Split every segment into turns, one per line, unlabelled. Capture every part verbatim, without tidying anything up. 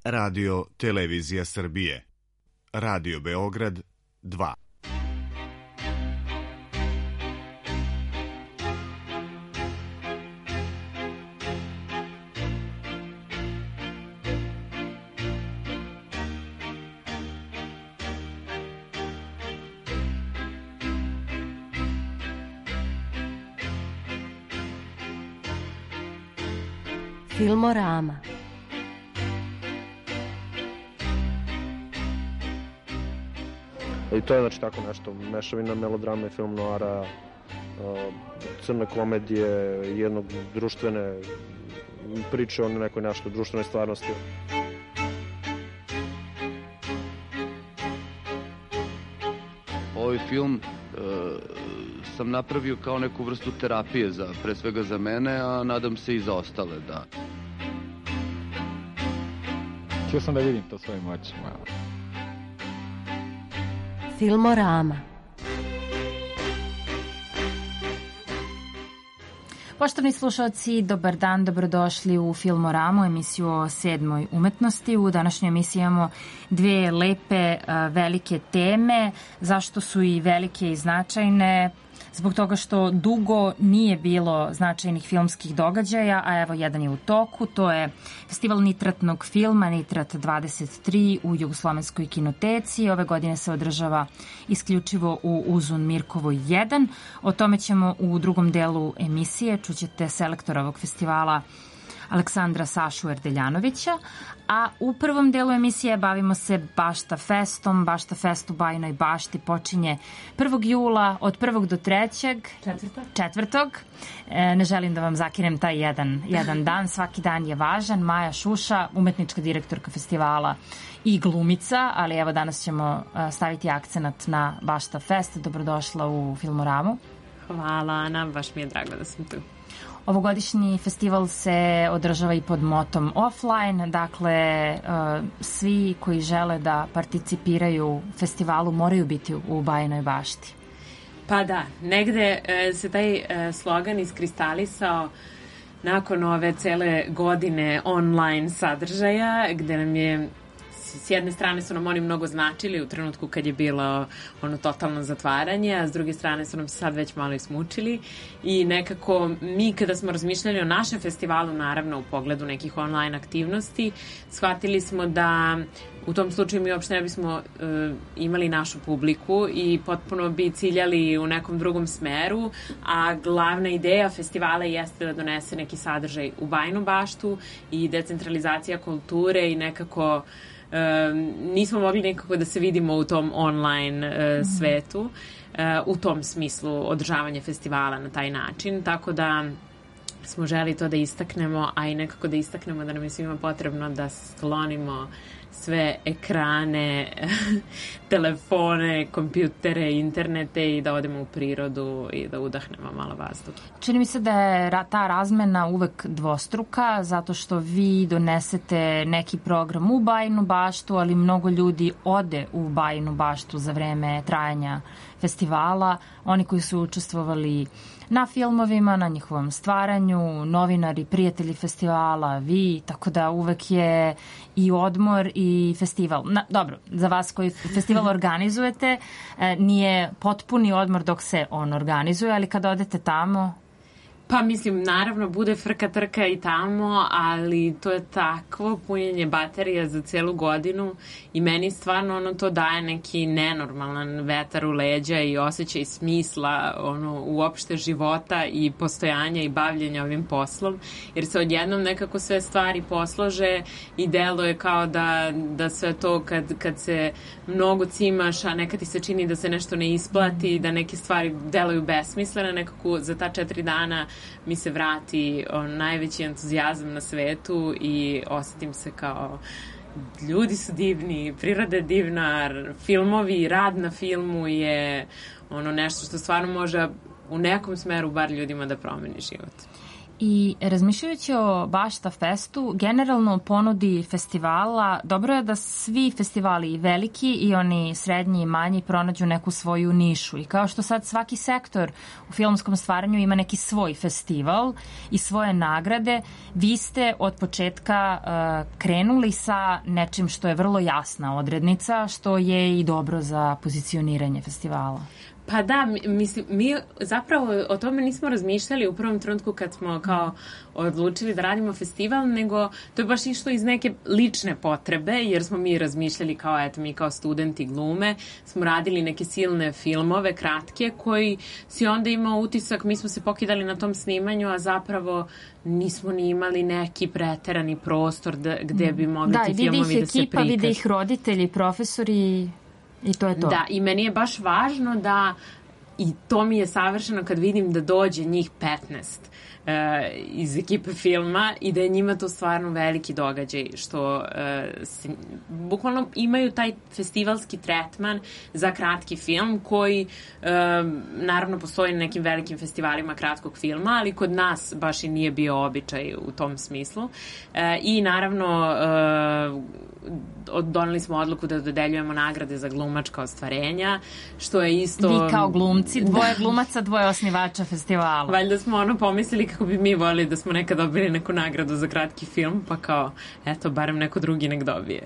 Radio Televizija Srbije. Radio Beograd dva.
Filmorama.
I to je znači tako nešto, mešavina melodrama i film noara, crne komedije, jednog društvene priče o nekoj našoj društvenoj stvarnosti.
Ovaj film e, sam napravio kao neku vrstu terapije, za, pre svega za mene, a nadam se i za ostale, da.
Htio sam da vidim to svojim očima.
Filmorama.
Poštovni slušalci, dobar dan, dobrodošli u Filmoramu, emisiju o sedmoj umetnosti. U današnjoj emisiji imamo dve lepe, velike teme. Zašto su i velike i značajne? Zbog toga što dugo nije bilo značajnih filmskih događaja, a evo jedan je u toku, to je festival nitratnog filma, Nitrat dvadeset tri u Jugoslovenskoj kinoteci. Ove godine se održava isključivo u Uzun Mirkovoj jedan. O tome ćemo u drugom delu emisije, čućete selektora ovog festivala Aleksandra Sašu Erdeljanovića, a u prvom delu emisije bavimo se Bašta Festom. Bašta Fest u Bajinoj Bašti počinje prvog jula od prvog do trećeg. Četvrtog. Četvrtog. E, ne želim da vam zakinem taj jedan, jedan dan, svaki dan je važan. Maja Šuša, umetnička direktorka festivala i glumica, ali evo danas ćemo staviti akcenat na Bašta Fest. Dobrodošla u Filmoramu.
Hvala Ana, baš mi je drago da sam tu.
Ovogodišnji festival se održava i pod motom offline, dakle svi koji žele da participiraju festivalu moraju biti u Bajinoj Bašti.
Pa da, negde se taj slogan iskristalisao nakon ove cele godine online sadržaja, gde nam je s jedne strane su nam oni mnogo značili u trenutku kad je bilo ono totalno zatvaranje, a s druge strane su nam se sad već malo ismučili i nekako mi kada smo razmišljali o našem festivalu, naravno u pogledu nekih online aktivnosti, shvatili smo da u tom slučaju mi uopšte ne bismo uh, imali našu publiku i potpuno bi ciljali u nekom drugom smeru, a glavna ideja festivala jeste da donese neki sadržaj u Bajinu Baštu i decentralizacija kulture i nekako Uh, nismo mogli nekako da se vidimo u tom online uh, mm-hmm. svetu, uh, u tom smislu održavanja festivala na taj način, tako da smo želi to da istaknemo, a i nekako da istaknemo da nam je svima potrebno da sklonimo sve ekrane, telefone, kompjutere, internete i da odemo u prirodu i da udahnemo malo vazduha.
Čini mi se da je ta razmena uvek dvostruka, zato što vi donesete neki program u Bajinu Baštu, ali mnogo ljudi ode u Bajinu Baštu za vreme trajanja festivala. Oni koji su učestvovali na filmovima, na njihovom stvaranju, novinari, prijatelji festivala, vi, tako da uvek je i odmor i festival. Na, dobro, za vas koji festival organizujete, nije potpuni odmor dok se on organizuje, ali kad odete tamo...
Pa mislim, naravno, bude frka trka i tamo, ali to je takvo punjenje baterija za celu godinu i meni stvarno ono to daje neki nenormalan vetar u leđa i osjećaj smisla ono, uopšte života i postojanja i bavljenja ovim poslom, jer se odjednom nekako sve stvari poslože i deluje kao da, da sve to kad, kad se mnogo cimaš, a nekad ti se čini da se nešto ne isplati, da neke stvari deluju besmislene, nekako za ta četiri dana mi se vrati on, najveći entuzijazam na svetu i osjetim se kao ljudi su divni, priroda je divna, filmovi, rad na filmu je ono nešto što stvarno može u nekom smeru bar ljudima da promeni život.
I razmišljajući o Bašta Festu, generalno ponudi festivala, dobro je da svi festivali, i veliki i oni srednji i manji, pronađu neku svoju nišu. I kao što sad svaki sektor u filmskom stvaranju ima neki svoj festival i svoje nagrade, vi ste od početka uh, krenuli sa nečim što je vrlo jasna odrednica, što je i dobro za pozicioniranje festivala.
Pa da, mislim, mi zapravo o tome nismo razmišljali u prvom trenutku kad smo kao odlučili da radimo festival, nego to je baš išlo iz neke lične potrebe, jer smo mi razmišljali kao, eto, mi kao studenti glume, smo radili neke silne filmove, kratke, koji si onda imao utisak, mi smo se pokidali na tom snimanju, a zapravo nismo ni imali neki preterani prostor da, gde bi mogli
da,
ti filmovi da se prikažu. Da,
vidi ih ekipa, vide ih roditelji, profesori. I to je to.
Da, i meni je baš važno da, i to mi je savršeno kad vidim da dođe njih petnaest uh, iz ekipe filma i da je njima to stvarno veliki događaj, što uh, se, bukvalno imaju taj festivalski tretman za kratki film koji uh, naravno postoji na nekim velikim festivalima kratkog filma, ali kod nas baš i nije bio običaj u tom smislu. Uh, I naravno uh, doneli smo odluku da dodeljujemo nagrade za glumačka ostvarenja, što je isto...
Vi kao glumci, dvoje glumaca, dvoje osnivača festivala.
Valjda smo ono pomislili kako bi mi volili da smo nekad dobili neku nagradu za kratki film, pa kao, eto, barem neko drugi nek dobije.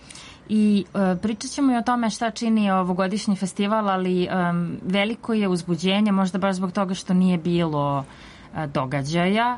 I uh, pričat ćemo i o tome šta čini ovogodišnji festival, ali um, veliko je uzbuđenje, možda baš zbog toga što nije bilo uh, događaja,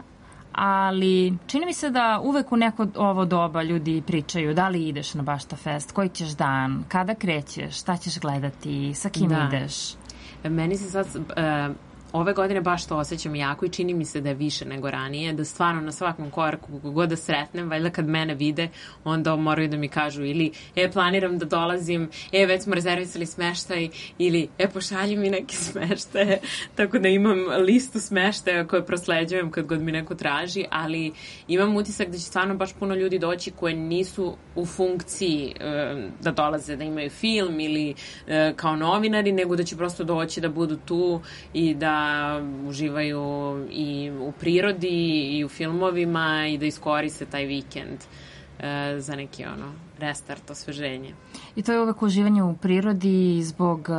ali čini mi se da uvek u neko ovo doba ljudi pričaju da li ideš na Bašta Fest, koji ćeš dan, kada krećeš, šta ćeš gledati, sa kim da. ideš.
Meni se sad... Uh... Ove godine baš to osjećam jako i čini mi se da je više nego ranije, da stvarno na svakom koraku kako god da sretnem, valjda kad mene vide, onda moraju da mi kažu ili e, planiram da dolazim, e, već smo rezervisali smeštaj, ili e, pošalji mi neke smeštaje, tako da imam listu smeštaja koje prosleđujem kad god mi neko traži, ali imam utisak da će stvarno baš puno ljudi doći koje nisu u funkciji e, da dolaze, da imaju film ili e, kao novinari, nego da će prosto doći da budu tu i da uživaju i u prirodi i u filmovima i da iskoriste taj vikend e, za neki ono restart, osveženje.
I to je uvek uživanje u prirodi zbog uh,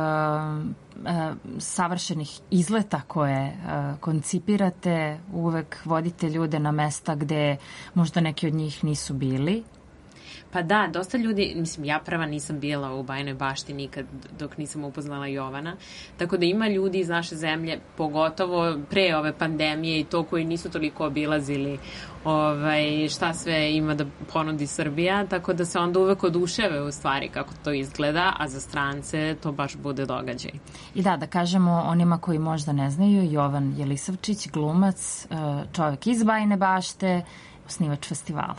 uh, savršenih izleta koje uh, koncipirate, uvek vodite ljude na mesta gde možda neki od njih nisu bili.
Pa da, dosta ljudi, mislim, ja prva nisam bila u Bajinoj Bašti nikad dok nisam upoznala Jovana, tako da ima ljudi iz naše zemlje, pogotovo pre ove pandemije i to koji nisu toliko obilazili ovaj, šta sve ima da ponudi Srbija, tako da se onda uvek oduševe u stvari kako to izgleda, a za strance to baš bude događaj.
I da, da kažemo onima koji možda ne znaju, Jovan Jelisavčić, glumac, čovjek iz Bajine Bašte, osnivač festivala.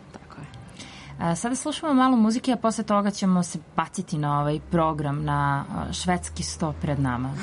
Sada slušamo malo muzike, a posle toga ćemo se baciti na ovaj program, na švedski sto pred nama.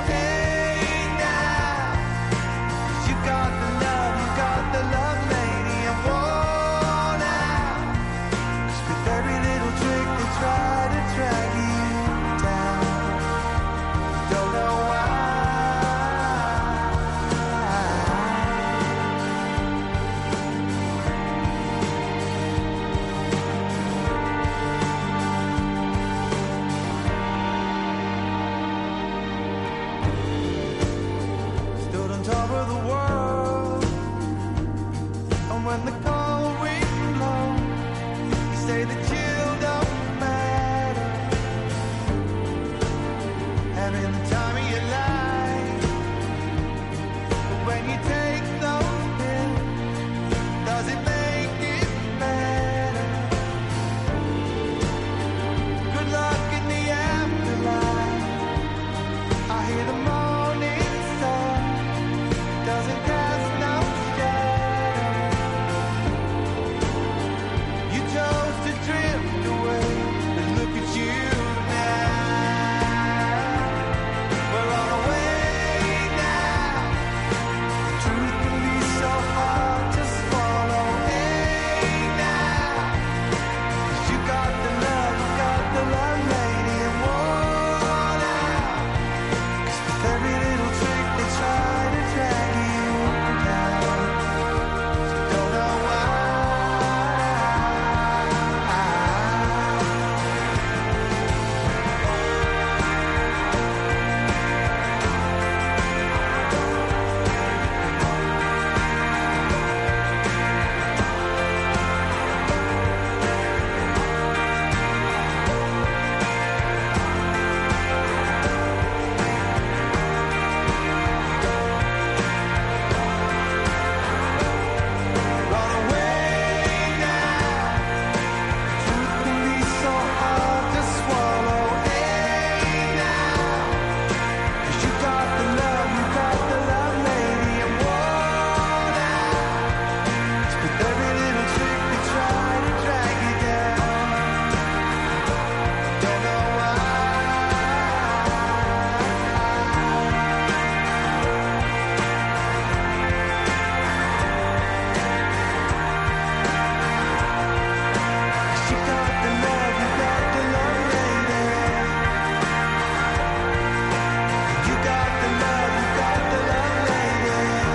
Got the love, you got the love, lady. when the cold wind blows. You say the chill don't matter. Having the time of your life. But when you take those pills, does it make it better? Good luck in the afterlife. I hear the morning sun doesn't cast no shadow. You chose to drift away, but look at you now. We're on our way now. Truth can be so hard to swallow. Hey now, 'cause you got the love, you got the love, lady, and worn out. 'Cause with every little trick they try to drag you down. Don't know why. Run away now. Truth can be so hard to swallow. Hey now, 'cause you got the love, you got the love, lady, and worn out. With every little trick they try to drag you down. Don't know why. You got the love, you got the love, lady. You got the love, you got the love, lady.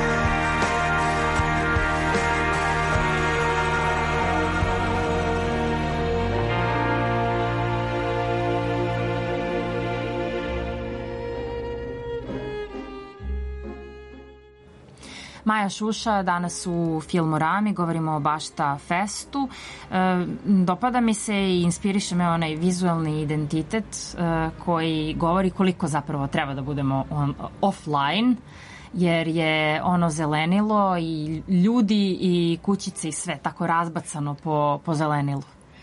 Maja Šuša, danas u Filmorami, govorimo o Bašta Festu. E, dopada mi se i inspiriše me onaj vizualni identitet e, koji govori koliko zapravo treba da budemo on, offline, jer je ono zelenilo i ljudi i kućice i sve tako razbacano po, po zelenilu.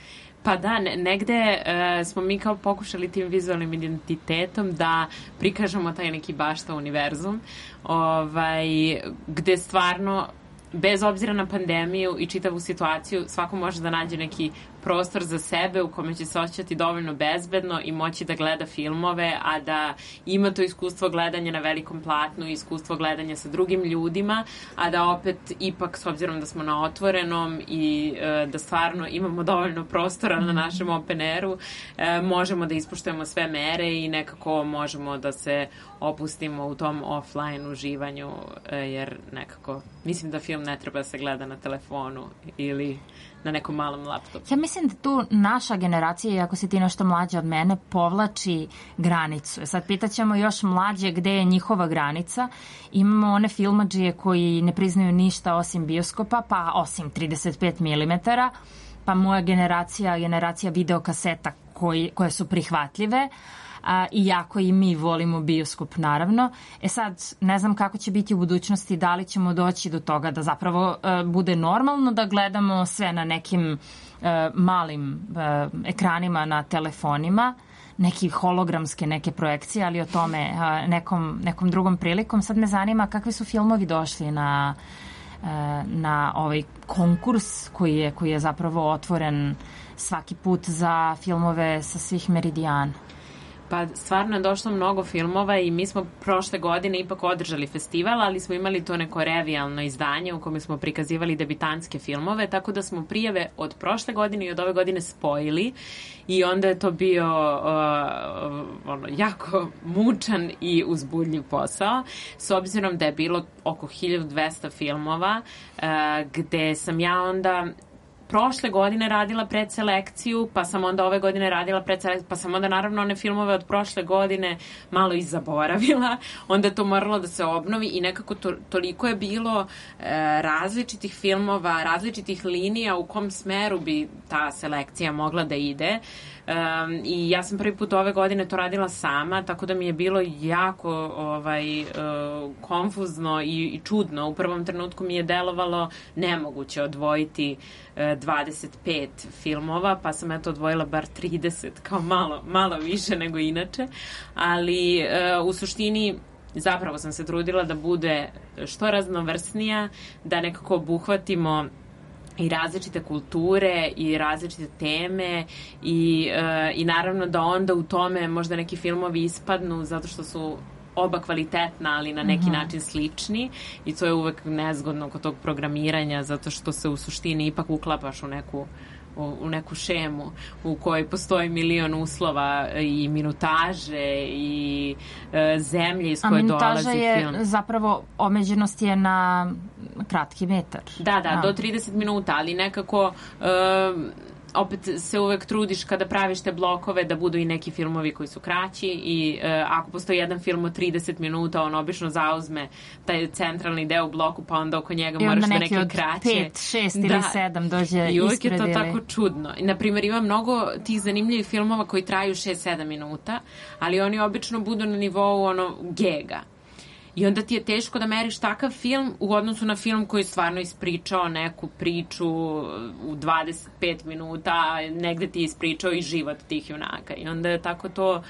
Pa da, ne, negde e, smo mi kao pokušali tim vizualnim identitetom da prikažemo taj neki Bašta univerzum, ovaj, gde stvarno, bez obzira na pandemiju i čitavu situaciju, svako može da nađe neki prostor za sebe u kome će se osjećati dovoljno bezbedno i moći da gleda filmove, a da ima to iskustvo gledanja na velikom platnu i iskustvo gledanja sa drugim ljudima, a da opet ipak, s obzirom da smo na otvorenom i e, da stvarno imamo dovoljno prostora na našem open airu, e, možemo da ispoštujemo sve mere i nekako možemo da se opustimo u tom offline uživanju, e, jer nekako mislim da film ne treba da se gleda na telefonu ili na nekom malom laptopu.
Ja mislim da tu naša generacija, iako si ti nešto mlađa od mene, povlači granicu. Sad pitaćemo još mlađe gde je njihova granica. Imamo one filmadžije koji ne priznaju ništa osim bioskopa, pa osim trideset pet milimetara, pa moja generacija, generacija videokaseta koji, koje su prihvatljive, a, iako i mi volimo bioskop, naravno. E sad, ne znam kako će biti u budućnosti, da li ćemo doći do toga da zapravo e, bude normalno da gledamo sve na nekim e, malim e, ekranima na telefonima, neki hologramske neke projekcije, ali o tome e, nekom, nekom drugom prilikom. Sad me zanima kakvi su filmovi došli na, e, na ovaj konkurs koji je, koji je zapravo otvoren svaki put za filmove sa svih meridijana.
Pa stvarno je došlo mnogo filmova i mi smo prošle godine ipak održali festival, ali smo imali to neko revijalno izdanje u kome smo prikazivali debitanske filmove, tako da smo prijave od prošle godine i od ove godine spojili i onda je to bio uh, ono, jako mučan i uzbudljiv posao, s obzirom da je bilo oko hiljadu dvesta filmova uh, gde sam ja onda prošle godine radila predselekciju, pa sam onda ove godine radila predselekciju, pa sam onda naravno one filmove od prošle godine malo i zaboravila, onda je to moralo da se obnovi i nekako to, toliko je bilo e, različitih filmova, različitih linija u kom smeru bi ta selekcija mogla da ide. Um, i ja sam prvi put ove godine to radila sama, tako da mi je bilo jako ovaj, uh, konfuzno i, i čudno. U prvom trenutku mi je delovalo nemoguće odvojiti uh, dvadeset pet filmova, pa sam eto odvojila bar trideset, kao malo, malo više nego inače, ali uh, u suštini zapravo sam se trudila da bude što raznovrsnija, da nekako obuhvatimo i različite kulture i različite teme i, uh, i naravno da onda u tome možda neki filmovi ispadnu zato što su oba kvalitetna, ali na neki mm-hmm. način slični i to je uvek nezgodno kod tog programiranja zato što se u suštini ipak uklapaš u neku u, u neku šemu u kojoj postoji milion uslova i minutaže i e, zemlje iz koje dolazi film.
A minutaža je zapravo, omeđenost je na kratki metar.
Da, da,
A.
do trideset minuta, ali nekako e, opet se uvek trudiš kada praviš te blokove da budu i neki filmovi koji su kraći i e, ako postoji jedan film od trideset minuta, on obično zauzme taj centralni deo u bloku, pa onda oko njega
I
moraš
onda
da
neki
neke
od
kraće.
pet, šest ili
da.
sedam dođe
I uvijek
ispred
je to
ili...
tako čudno. Naprimjer, ima mnogo tih zanimljivih filmova koji traju šest sedam minuta, ali oni obično budu na nivou ono gega. I onda ti je teško da meriš takav film u odnosu na film koji je stvarno ispričao neku priču u dvadeset pet minuta, a negde ti je ispričao i život tih junaka. I onda je tako to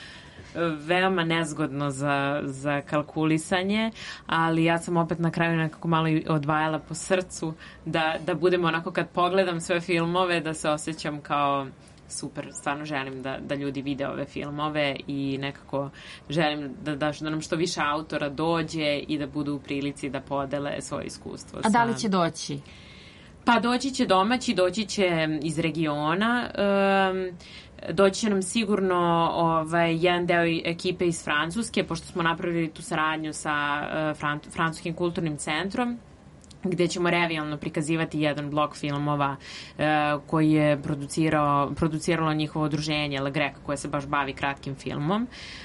veoma nezgodno za, za kalkulisanje, ali ja sam opet na kraju nekako malo odvajala po srcu da, da budemo onako kad pogledam sve filmove da se osjećam kao super, stvarno želim da, da ljudi vide ove filmove i nekako želim da, da, da nam što više autora dođe i da budu u prilici da podele svoje iskustvo.
A da li će doći?
Pa doći će domaći, doći će iz regiona, um, doći će nam sigurno ovaj, jedan deo ekipe iz Francuske, pošto smo napravili tu saradnju sa uh, Fran- Francuskim kulturnim centrom, gde ćemo revijalno prikazivati jedan blok filmova uh, koji je producirao, produciralo njihovo udruženje Le Grec, koje se baš bavi kratkim filmom.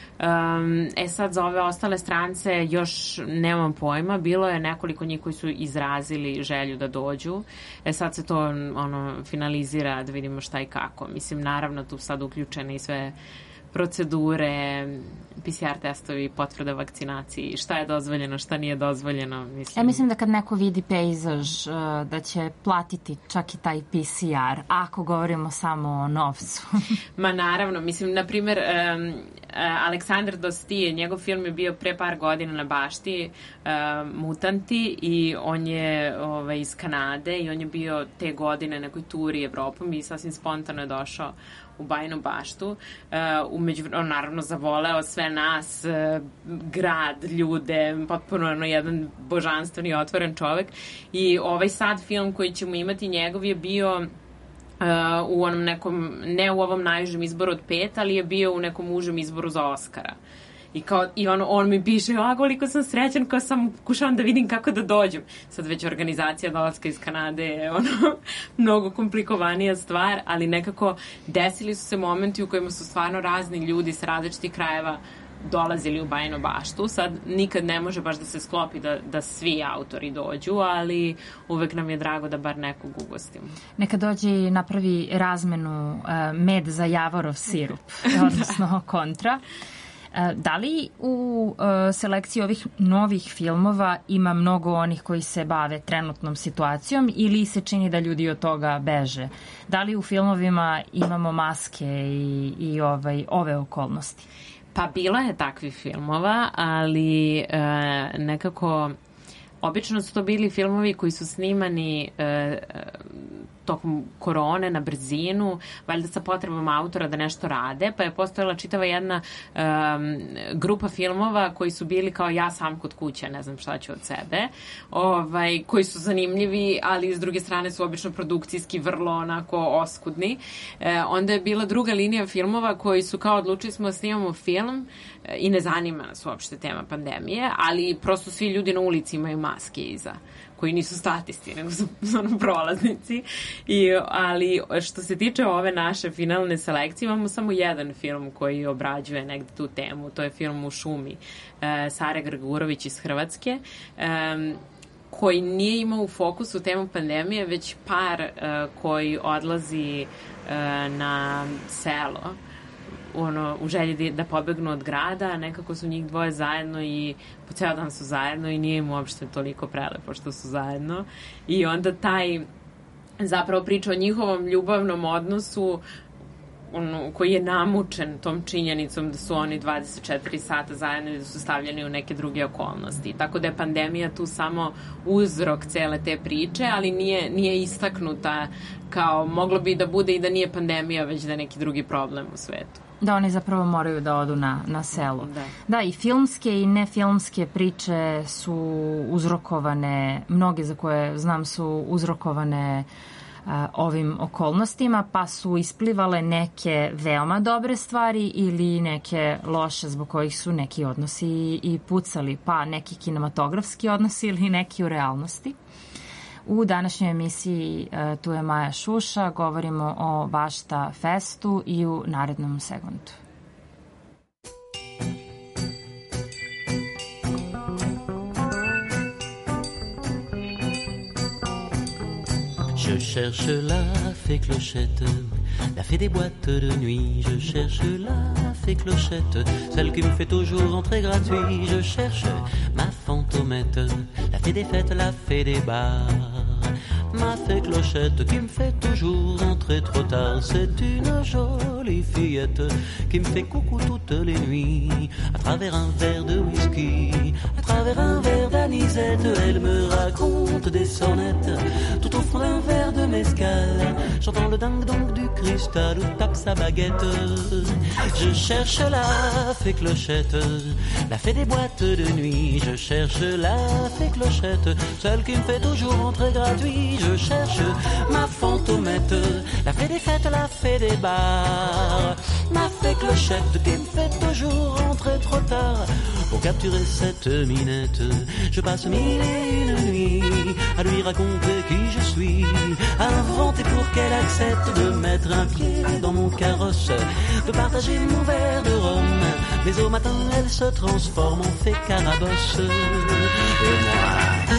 Um, e sad za ove ostale strance još nemam pojma, bilo je nekoliko njih koji su izrazili želju da dođu, e sad se to ono finalizira da vidimo šta i kako. Mislim, naravno tu sad uključene i sve procedure, P C R testovi, potvrda vakcinaciji, šta je dozvoljeno, šta nije dozvoljeno. Mislim.
Ja mislim da kad neko vidi pejzaž da će platiti čak i taj P C R, ako govorimo samo o novcu.
Ma naravno, mislim, na primjer, um, Aleksandar Dostije, njegov film je bio pre par godina na Bašti, um, Mutanti, i on je ovaj, iz Kanade i on je bio te godine na nekoj turi Evropom i sasvim spontano je došao u Bajinu Baštu. Uh, umeđu, on naravno zavoleo sve nas, uh, grad, ljude, potpuno ono, jedan božanstveni otvoren čovek. I ovaj sad film koji ćemo imati njegov je bio uh, u onom nekom, ne u ovom najužem izboru od pet, ali je bio u nekom užem izboru za Oscara. I, kao, i on, on mi piše, a koliko sam srećan, kao sam pokušavam da vidim kako da dođem. Sad već organizacija dolaska iz Kanade je ono, mnogo komplikovanija stvar, ali nekako desili su se momenti u kojima su stvarno razni ljudi sa različitih krajeva dolazili u Bajinu Baštu. Sad nikad ne može baš da se sklopi da, da svi autori dođu, ali uvek nam je drago da bar nekog ugostimo.
Neka dođe i napravi razmenu uh, med za javorov sirup, odnosno kontra. Da li u uh, selekciji ovih novih filmova ima mnogo onih koji se bave trenutnom situacijom ili se čini da ljudi od toga beže? Da li u filmovima imamo maske i, i ovaj, ove okolnosti?
Pa bilo je takvih filmova, ali uh, nekako obično su to bili filmovi koji su snimani uh, tokom korone na brzinu, valjda sa potrebom autora da nešto rade, pa je postojala čitava jedna um, grupa filmova koji su bili kao ja sam kod kuće, ne znam šta ću od sebe, ovaj, koji su zanimljivi, ali s druge strane su obično produkcijski vrlo onako oskudni. E, onda je bila druga linija filmova koji su kao odlučili smo da snimamo film i ne zanima nas uopšte tema pandemije, ali prosto svi ljudi na ulici imaju maske iza. koji nisu statisti, nego su ono prolaznici. I, ali što se tiče ove naše finalne selekcije, imamo samo jedan film koji obrađuje negde tu temu. To je film U šumi e, Sare Grgurović iz Hrvatske, e, koji nije imao u fokusu temu pandemije, već par e, koji odlazi e, na selo ono, u želji da pobegnu od grada, nekako su njih dvoje zajedno i po ceo dan su zajedno i nije im uopšte toliko prelepo što su zajedno. I onda taj zapravo priča o njihovom ljubavnom odnosu ono, koji je namučen tom činjenicom da su oni dvadeset četiri sata zajedno i da su stavljeni u neke druge okolnosti. Tako da je pandemija tu samo uzrok cele te priče, ali nije, nije istaknuta kao moglo bi da bude i da nije pandemija, već da je neki drugi problem u svetu.
Da, oni zapravo moraju da odu na, na selo.
Da.
Da, i filmske i nefilmske priče su uzrokovane, mnoge za koje znam su uzrokovane a, ovim okolnostima, pa su isplivale neke veoma dobre stvari ili neke loše zbog kojih su neki odnosi i pucali, pa neki kinematografski odnosi ili neki u realnosti. U današnjoj emisiji uh, tu je Maja Šuša, govorimo o Bašta festu i u narednom segmentu.
Je cherche la fée Clochette, la fée des boîtes de nuit. Je cherche la fée Clochette, celle qui me fait toujours entrer gratuit. Je cherche ma fantomette, la fée des fêtes, la fée des bars. Ma fée Clochette qui me fait toujours entrer trop tard. C'est une jolie fillette qui me fait coucou toutes les nuits. À travers un verre de whisky, à travers un verre d'anisette, elle me raconte des sonnettes tout au fond d'un verre de mescal. J'entends le ding-dong du cristal où tape sa baguette. Je cherche la fée Clochette, la fée des boîtes de nuit. Je cherche la fée Clochette, celle qui me fait toujours entrer gratuit. Je cherche ma fantomette, la fée des fêtes, la fée des bars. Ma fée Clochette qui me fait toujours entrer trop tard. Pour capturer cette minette, je passe mille et une nuits à lui raconter qui je suis, à inventer pour qu'elle accepte de mettre un pied dans mon carrosse, de partager mon verre de rhum. Mais au matin, elle se transforme en fée Carabosse. Et moi...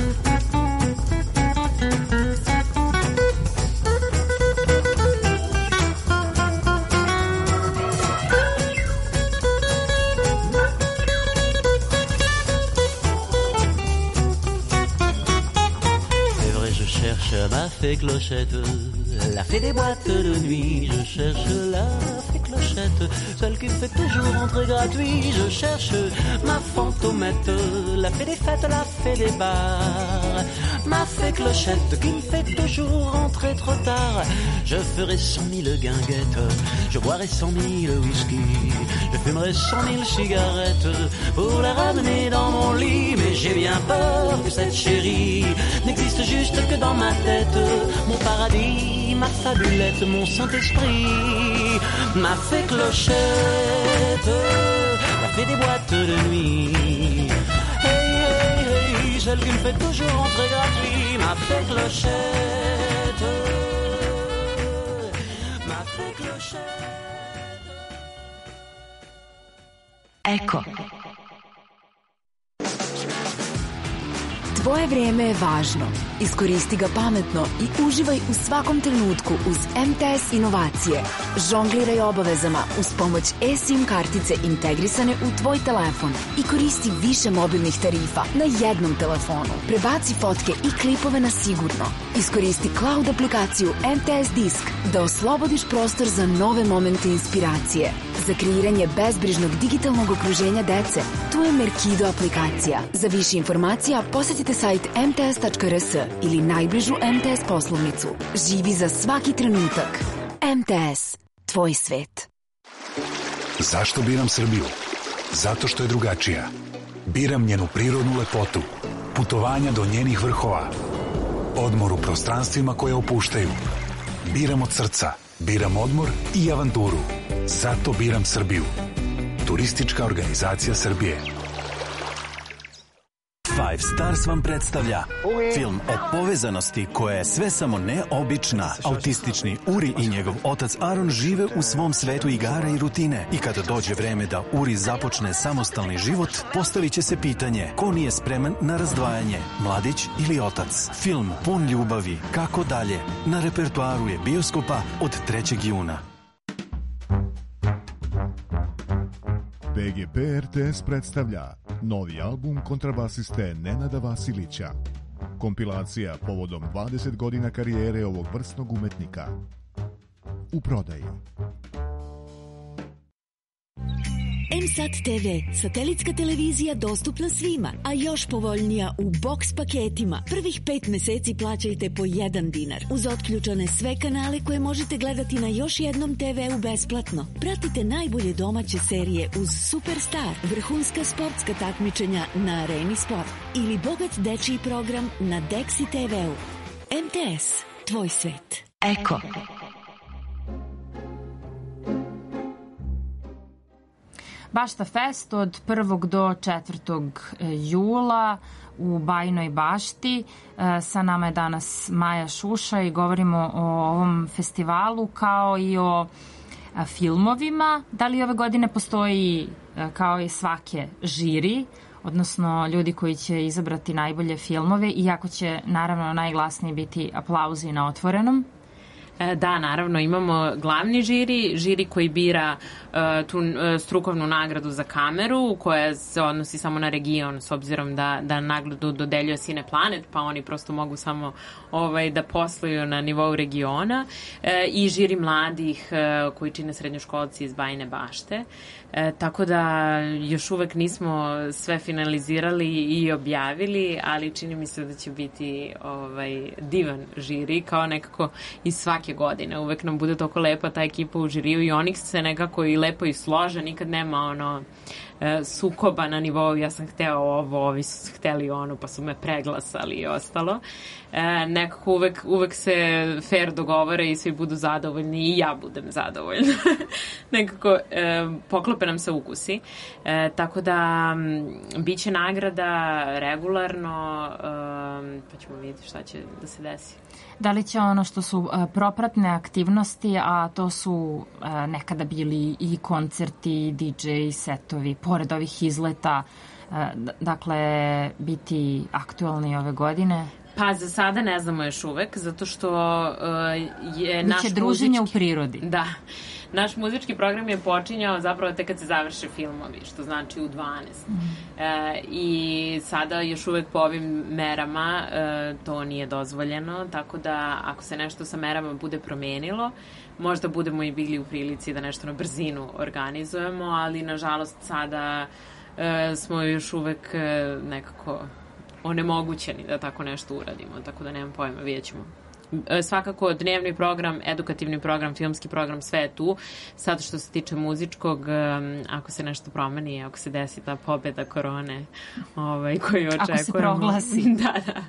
Ma fée Clochette, la fée des boîtes de nuit. Je cherche la fée Clochette, celle qui me fait toujours entrer gratuit. Je cherche ma fantomette, la fée des fêtes, la fée des bars. Ma fée Clochette qui me fait toujours entrer trop tard. Je ferai cent mille guinguettes, je boirai cent mille whisky, je fumerai cent mille cigarettes pour la ramener dans mon lit. Mais j'ai bien peur que cette chérie n'existe juste que dans ma tête. Mon paradis, ma fabulette, mon Saint-Esprit. Ma fée Clochette, la fée des boîtes de nuit. Hey, hey, hey, celle qui me fait toujours entrer gratuit. Ma fée Clochette, ma fée Clochette.
Eko. Tvoje vrijeme je važno. Iskoristi ga pametno i uživaj u svakom trenutku uz M T S inovacije. Žongliraj obavezama uz pomoć eSIM kartice integrisane u tvoj telefon i koristi više mobilnih tarifa na jednom telefonu. Prebaci fotke i klipove na sigurno. Iskoristi cloud aplikaciju M T S Disk da oslobodiš prostor za nove momente inspiracije. Za kreiranje bezbrižnog digitalnog okruženja dece, tu je Merkido aplikacija. Za više informacija posetite sajt m t s tačka r s ili najbližu M T S poslovnicu. Živi za svaki trenutak. M T S. Tvoj svet.
Zašto biram Srbiju? Zato što je drugačija. Biram njenu prirodnu lepotu, putovanja do njenih vrhova, odmor u prostranstvima koje opuštaju. Biram od srca, biram odmor i avanturu. Zato biram Srbiju. Turistička organizacija Srbije.
Five Stars vam predstavlja film o povezanosti koja je sve samo ne obična. Autistični Uri i njegov otac Aaron žive u svom svetu igara i rutine i kada dođe vreme da Uri započne samostalni život, postavit će se pitanje ko nije spreman na razdvajanje, mladić ili otac. Film pun ljubavi, kako dalje, na repertoaru je bioskopa od trećeg juna.
P G P R T S predstavlja novi album kontrabasiste Nenada Vasilića. Kompilacija povodom dvadeset godina karijere ovog vrsnog umetnika. U prodaji.
M-Sat te ve, satelitska televizija dostupna svima, a još povoljnija u box paketima. Prvih pet meseci plaćajte po jedan dinar. Uz otključane sve kanale koje možete gledati na još jednom te veu besplatno. Pratite najbolje domaće serije uz Superstar, vrhunska sportska takmičenja na Areni Sport ili bogat dečiji program na Dexi te veu. M T S, tvoj svet. Eko.
Bašta Fest od prvog do četvrtog jula u Bajinoj Bašti. Sa nama je danas Maja Šuša i govorimo o ovom festivalu kao i o filmovima. Da li ove godine postoji kao i svake žiri, odnosno ljudi koji će izabrati najbolje filmove, iako će naravno najglasniji biti aplauzi na otvorenom?
Da, naravno, imamo glavni žiri, žiri koji bira uh, tu uh, strukovnu nagradu za kameru, koja se odnosi samo na region, s obzirom da, da nagradu dodeljuje Cineplanet, pa oni prosto mogu samo ovaj, da posluju na nivou regiona, uh, i žiri mladih uh, koji čine srednjoškolci iz Bajine Bašte. E, tako da još uvek nismo sve finalizirali i objavili, ali čini mi se da će biti ovaj, divan žiri, kao nekako i svake godine. Uvek nam bude toliko lepa ta ekipa u žiriju i oni se nekako i lepo i slože, nikad nema ono e, sukoba na nivou ja sam hteo ovo, ovi su hteli ono, pa su me preglasali i ostalo. E, nekako uvek, uvek se fair dogovore i svi budu zadovoljni i ja budem zadovoljna. Nekako e, poklope nam se ukusi. E, tako da m, bit će nagrada regularno, e, pa ćemo vidjeti šta će da se desi.
Da li će ono što su a, propratne aktivnosti, a to su a, nekada bili i koncerti, D J setovi, pored ovih izleta, a, dakle, biti aktualni ove godine?
Pa za sada ne znamo još uvek, zato što uh, je naš
Biće druženje
muzički...
u prirodi.
Da. Naš muzički program je počinjao zapravo tek kad se završe filmovi, što znači u dvanaest. Mm. E, I sada još uvek po ovim merama e, to nije dozvoljeno, tako da ako se nešto sa merama bude promenilo, možda budemo i bili u prilici da nešto na brzinu organizujemo, ali nažalost sada e, smo još uvek e, nekako onemogućeni da tako nešto uradimo, tako da nemam pojma, vidjet ćemo. Svakako dnevni program, edukativni program, filmski program, sve je tu. Sad što se tiče muzičkog, ako se nešto promeni, ako se desi ta pobeda korone ovaj, koju očekujemo.
Ako se proglasi.
Da, da.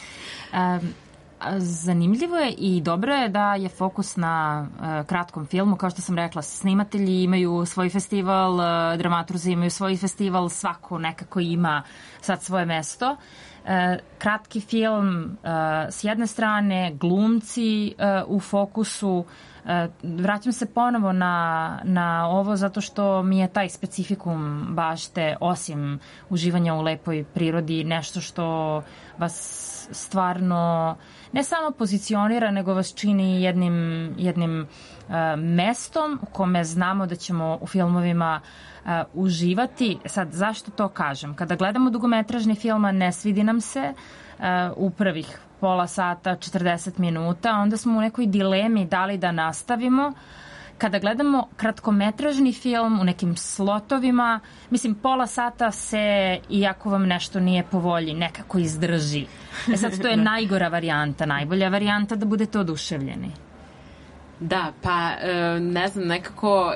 Um, zanimljivo je i dobro je da je fokus na uh, kratkom filmu. Kao što sam rekla, snimatelji imaju svoj festival, uh, dramaturzi imaju svoj festival, svako nekako ima sad svoje mesto. Uh, kratki film uh, s jedne strane, glumci uh, u fokusu. Uh, vraćam se ponovo na, na ovo zato što mi je taj specifikum bašte, osim uživanja u lepoj prirodi, nešto što vas stvarno ne samo pozicionira, nego vas čini jednim, jednim uh, mestom u kome znamo da ćemo u filmovima uh, uživati. Sad, zašto to kažem? Kada gledamo dugometražni film, ne svidi nam se uh, u prvih pola sata, četrdeset minuta, onda smo u nekoj dilemi da li da nastavimo. Kada gledamo kratkometražni film u nekim slotovima, mislim, pola sata se, iako vam nešto nije po volji, nekako izdrži. E sad, to je najgora varijanta, najbolja varijanta da budete oduševljeni.
Da, pa ne znam, nekako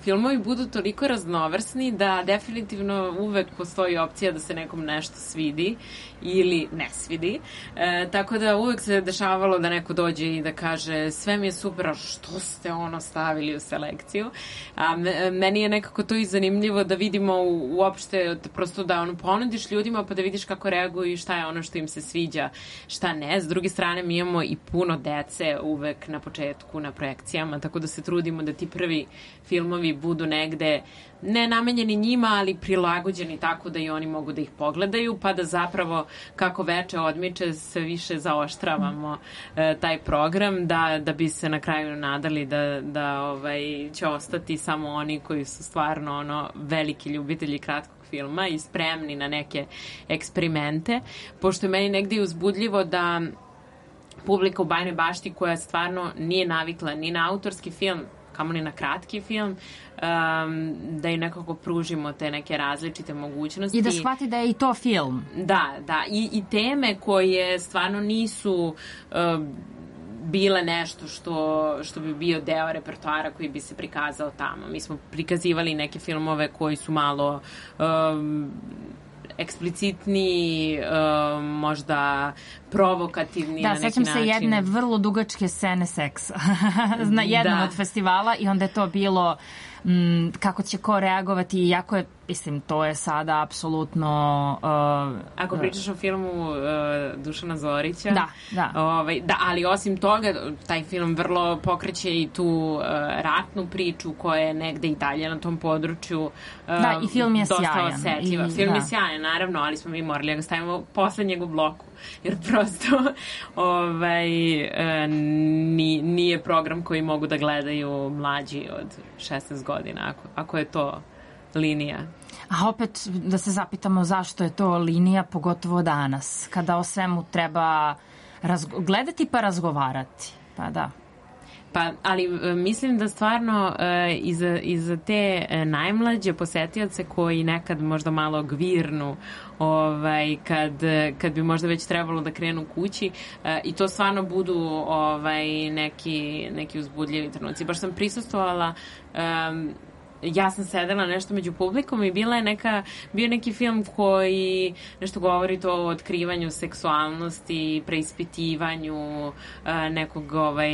filmovi budu toliko raznovrsni da definitivno uvek postoji opcija da se nekom nešto svidi ili ne svidi. E, tako da uvek se dešavalo da neko dođe i da kaže sve mi je super, a što ste ono stavili u selekciju? A meni je nekako to i zanimljivo da vidimo u, uopšte prosto da ono ponudiš ljudima pa da vidiš kako reaguju i šta je ono što im se sviđa, šta ne. S druge strane mi imamo i puno dece uvek na početku na projekcijama, tako da se trudimo da ti prvi filmovi budu negde ne namenjeni njima, ali prilagođeni tako da i oni mogu da ih pogledaju, pa da zapravo kako veče odmiče sve više zaoštravamo e, taj program, da, da bi se na kraju nadali da, da ovaj, će ostati samo oni koji su stvarno ono, veliki ljubitelji kratkog filma i spremni na neke eksperimente, pošto je meni negde uzbudljivo da publika u Bajnoj Bašti koja stvarno nije navikla ni na autorski film, kamo ni na kratki film, um, da i nekako pružimo te neke različite mogućnosti.
I da shvati da je i to film.
Da, da. I, i teme koje stvarno nisu um, bile nešto što, što bi bio deo repertoara koji bi se prikazao tamo. Mi smo prikazivali neke filmove koji su malo um, eksplicitni, um, možda provokativni
da,
na neki način.
Da, sećam se jedne vrlo dugačke scene seksa na jednom
da.
od festivala i onda je to bilo m, kako će ko reagovati i jako je, mislim, to je sada apsolutno... Uh,
Ako pričaš o filmu uh, Dušana Zorića...
Da, da.
Ovaj, da, ali osim toga, taj film vrlo pokreće i tu uh, ratnu priču koja je negde i dalje na tom području uh,
da, i film je
dosta
sjajan.
osetljiva.
I,
film
da.
je sjajan, naravno, ali smo mi morali da ga stavimo poslednjeg u bloku, jer prosto ovaj, uh, ni, nije program koji mogu da gledaju mlađi od šesnaest godina, ako, ako je to linija.
A opet da se zapitamo zašto je to linija, pogotovo danas, kada o svemu treba razgo- gledati pa razgovarati. Pa da.
Pa, ali mislim da stvarno e, iza, iza te e, najmlađe posetioce koji nekad možda malo gvirnu ovaj, kad, kad bi možda već trebalo da krenu kući e, i to stvarno budu ovaj, neki, neki uzbudljivi trenuci. Baš sam prisustvovala e, ja sam sedela nešto među publikom i bila je neka, bio neki film koji nešto govori to o otkrivanju seksualnosti, preispitivanju uh, nekog ovaj,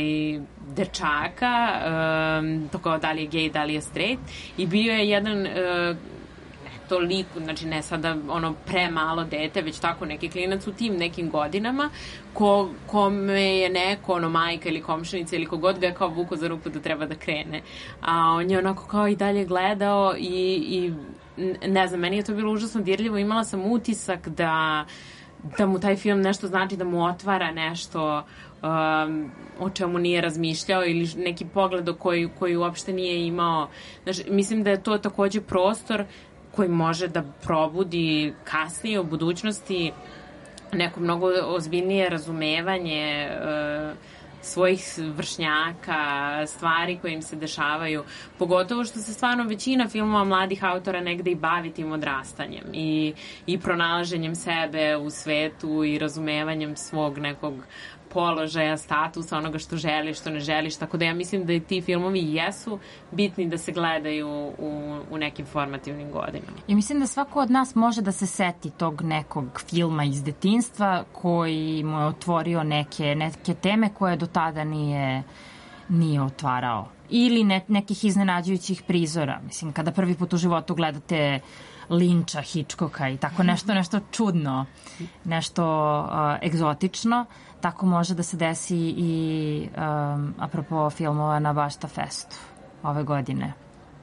dečaka, um, to kao da li je gej, da li je straight, i bio je jedan uh, toliko, znači ne sada ono premalo dete, već tako neki klinac u tim nekim godinama ko, kome je neko, ono majka ili komšinica ili kogod ga je kao vuko za ruku da treba da krene. A on je onako kao i dalje gledao i, i ne znam, meni je to bilo užasno dirljivo. Imala sam utisak da, da mu taj film nešto znači, da mu otvara nešto um, o čemu nije razmišljao ili neki pogled koji, koji uopšte nije imao. Znači, mislim da je to takođe prostor koji može da probudi kasnije u budućnosti neko mnogo ozbiljnije razumevanje e, svojih vršnjaka, stvari koje im se dešavaju. Pogotovo što se stvarno većina filmova mladih autora negde i bavi tim odrastanjem i, i pronalaženjem sebe u svetu i razumevanjem svog nekog položaja, statusa, onoga što želiš, što ne želiš, tako da ja mislim da i ti filmovi jesu bitni da se gledaju u, u nekim formativnim godinama.
I mislim da svako od nas može da se seti tog nekog filma iz detinjstva koji mu je otvorio neke, neke teme koje do tada nije, nije otvarao. Ili ne, nekih iznenađujućih prizora. Mislim, kada prvi put u životu gledate Linča, Hitchcocka i tako nešto, nešto čudno, nešto uh, egzotično, tako može da se desi i um, apropo filmova na Bašta Festu ove godine.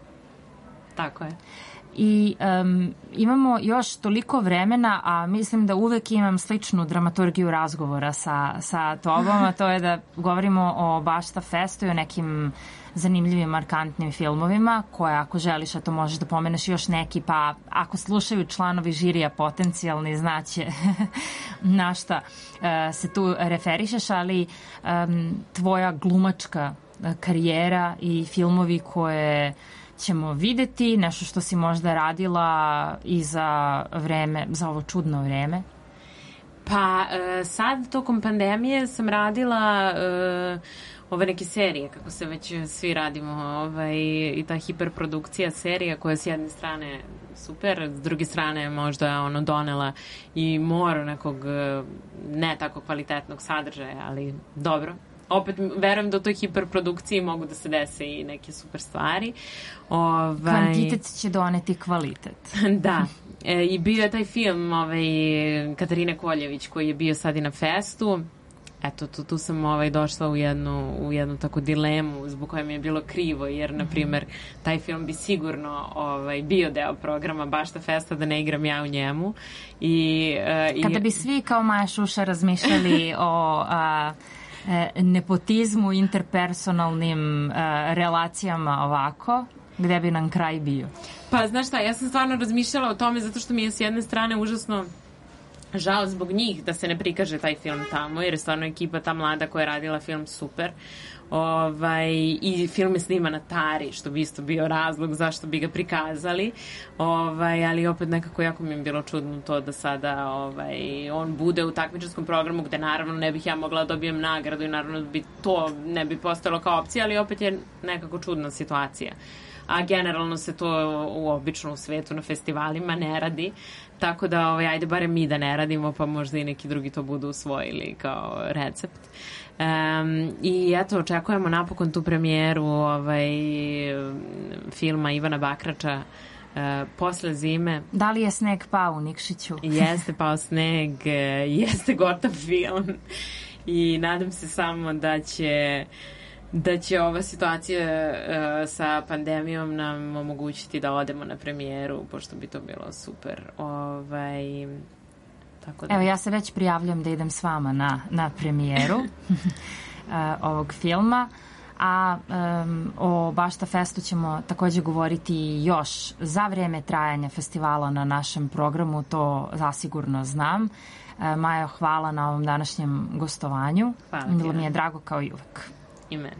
Tako je.
I um, imamo još toliko vremena, a mislim da uvek imam sličnu dramaturgiju razgovora sa, sa tobom, a to je da govorimo o Bašta Festu i o nekim zanimljivim, markantnim filmovima, koje ako želiš, a to možeš da pomeneš još neki, pa ako slušaju članovi žirija potencijalni, znaće na šta uh, se tu referišeš, ali um, tvoja glumačka karijera i filmovi koje ćemo videti, nešto što si možda radila i za vreme, za ovo čudno vreme?
Pa e, sad tokom pandemije sam radila e, ove neke serije, kako se već svi radimo, ovaj, i ta hiperprodukcija serija koja je s jedne strane super, s druge strane možda ono donela i moru nekog ne tako kvalitetnog sadržaja, ali dobro. Opet verujem da u toj hiperprodukciji mogu da se dese i neke super stvari. Ovaj...
Kvantitet će doneti kvalitet.
Da. E, I bio je taj film ovaj, Katarine Koljević koji je bio sad i na festu. Eto, tu, tu sam ovaj, došla u jednu, u jednu takvu dilemu zbog koje mi je bilo krivo, jer, na primer, taj film bi sigurno ovaj, bio deo programa Bašta festa da ne igram ja u njemu. I, uh,
Kada
i...
bi svi kao Maja Šuša razmišljali o... A... nepotizmu, interpersonalnim a, relacijama ovako, gde bi nam kraj bio?
Pa, znaš šta, ja sam stvarno razmišljala o tome zato što mi je s jedne strane užasno žao zbog njih da se ne prikaže taj film tamo, jer je stvarno ekipa ta mlada koja je radila film super. Ovaj, i film je snima na Tari, što bi isto bio razlog zašto bi ga prikazali, ovaj, ali opet nekako jako mi je bilo čudno to da sada ovaj, on bude u takmičarskom programu gde naravno ne bih ja mogla da dobijem nagradu i naravno bi to ne bi postalo kao opcija, ali opet je nekako čudna situacija. A generalno se to u obično u svetu na festivalima ne radi, tako da ovaj, ajde barem mi da ne radimo, pa možda i neki drugi to budu usvojili kao recept. Um, I eto, očekujemo napokon tu premijeru ovaj, filma Ivana Bakrača uh, posle zime.
Da li je sneg pao u Nikšiću?
Jeste pao sneg, jeste gotov film i nadam se samo da će da će ova situacija uh, sa pandemijom nam omogućiti da odemo na premijeru, pošto bi to bilo super. Ovaj, tako da...
Evo, ja se već prijavljam da idem s vama na, na premijeru uh, ovog filma, a um, o Bašta festu ćemo takođe govoriti još za vreme trajanja festivala na našem programu, to zasigurno znam. Uh, Majo, hvala na ovom današnjem gostovanju.
Hvala.
Bilo mi je drago kao i uvek.
I meni.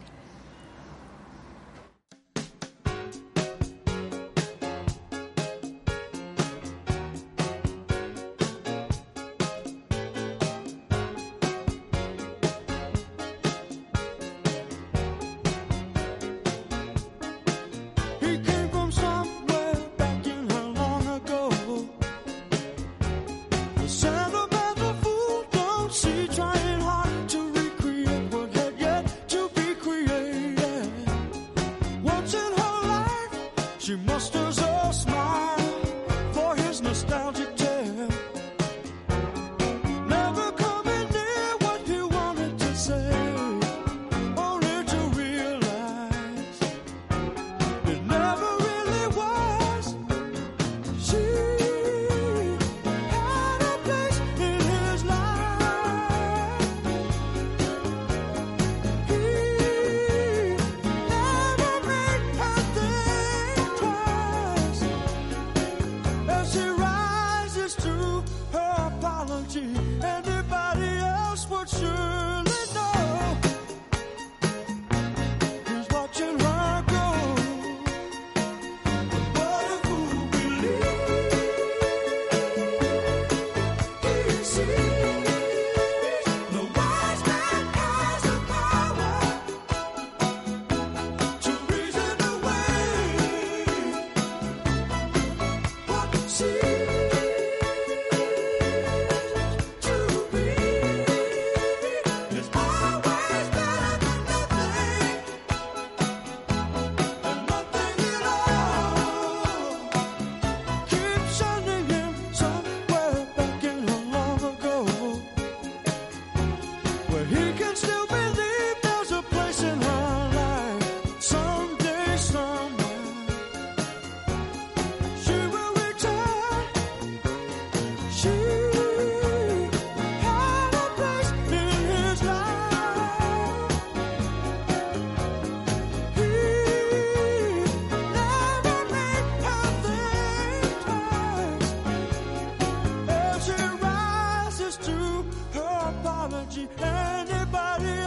Anybody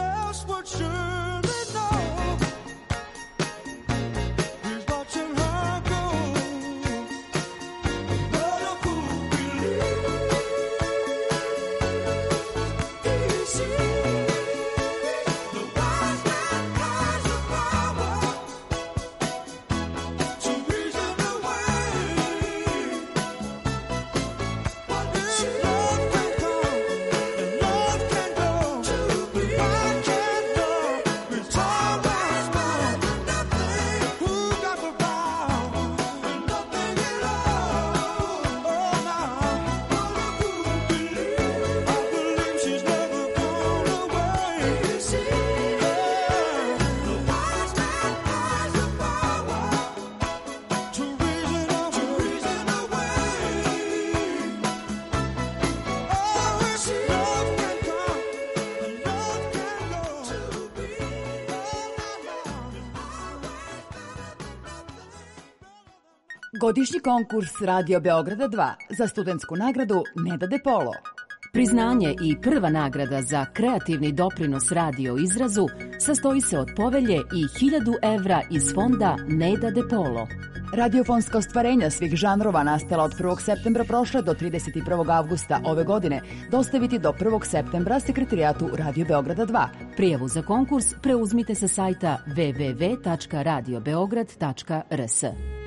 Godišnji konkurs Radio Beograda dva za studentsku nagradu Neda De Polo.
Priznanje i prva nagrada za kreativni doprinos radio izrazu sastoji se od povelje i hiljadu evra iz fonda Neda De Polo.
Radiofonska ostvarenja svih žanrova nastala od prvog septembra prošle do trideset prvog avgusta ove godine dostaviti do prvog septembra sekretarijatu Radio Beograda dva.
Prijavu za konkurs preuzmite sa sajta w w w tačka radio beograd tačka r s.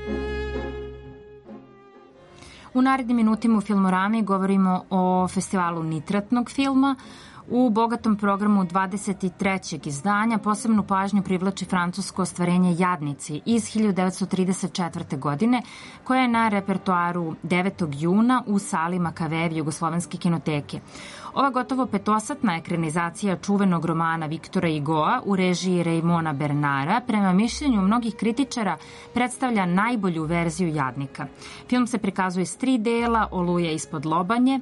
U narednim minutima u Filmorami govorimo o festivalu nitratnog filma. U bogatom programu dvadeset trećeg izdanja posebnu pažnju privlači francusko ostvarenje Jadnici iz hiljadu devetsto trideset četvrte. godine, koja je na repertoaru devetog juna u sali Makavejev Jugoslovenske kinoteke. Ova gotovo petosatna ekranizacija čuvenog romana Viktora Hugoa u režiji Raymona Bernara, prema mišljenju mnogih kritičara, predstavlja najbolju verziju Jadnika. Film se prikazuje s tri dela: Oluja ispod Lobanje,